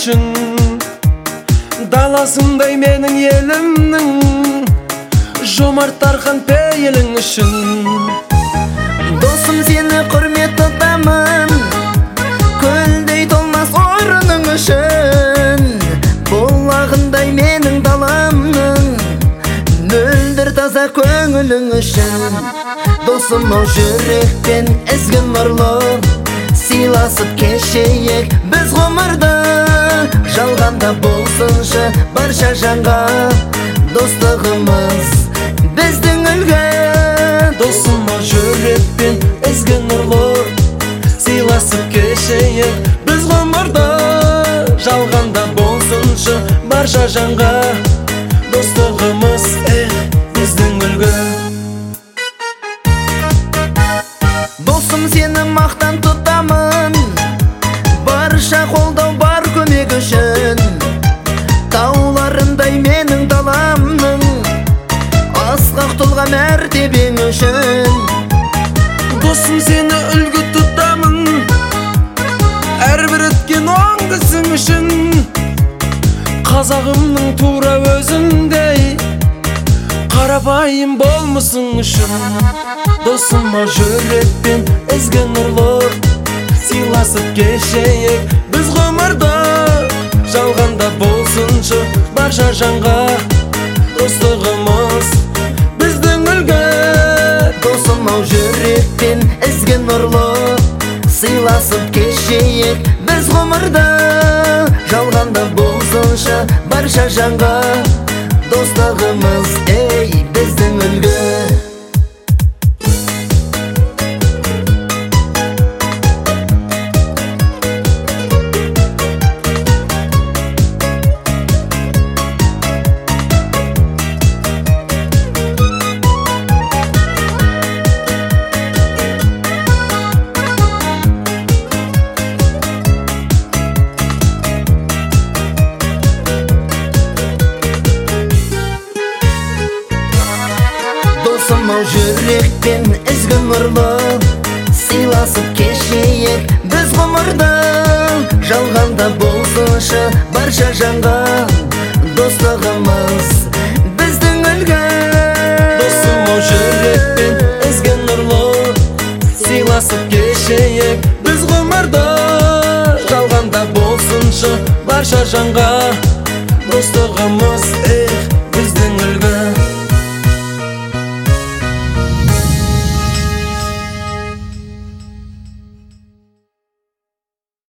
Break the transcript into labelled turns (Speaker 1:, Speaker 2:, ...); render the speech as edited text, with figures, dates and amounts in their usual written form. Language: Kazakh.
Speaker 1: үшін, даласындай менің елімнің, жомарт дархан пейілің үшін.
Speaker 2: Досым, сені құрмет тұтамын, көлдей толмас орының үшін. Бұлағындай менің даламның, мөлдір таза көңілің үшін. Досым, ау жүрекпен ізгі нұрлы, сыйласып кешейік біз ғұмырды. Жалғанда болсыншы барша жанға, достығымыз біздің үлгі.
Speaker 1: Досым, ау жүрекпен ізгі нұрлы, сыйласып кешейік біз ғұмырды. Жалғанда болсыншы барша жанға, достығымыз біздің үлгі.
Speaker 2: Досым, сені мақтан тұтамын, барша қолдау бар көмек үшін. Тауларындай менің даламның, асқақ тұлға мәртебең үшін.
Speaker 1: Досым, сені үлгі тұтамын, әрбір өткен оң ісің үшін. Қазағымның тура өзіңдей, қарапайым болмысың үшін. Досым, ау жүрекпен ізгі нұрлы, сыйласып кешейік біз ғұмырды. Жалғанда болсыншы барша жанға, достығымыз біздің үлгі.
Speaker 2: Досым, ау жүрекпен ізгі нұрлы, сыйласып кешейік біз ғұмырды. Жалғанда болсыншы барша жанға, достығымыз біздің үлгі. Досым, ау жүрекпен ізгі нұрлы, сыйласып кешейік біз ғұмырды. Жалғанда болсыншы барша жанға, достығымыз біздің үлгі.
Speaker 1: Досым, ау жүрекпен ізгі нұрлы, сыйласып кешейік біз ғұмырды. Жалғанда болсыншы барша жанға, достығымыз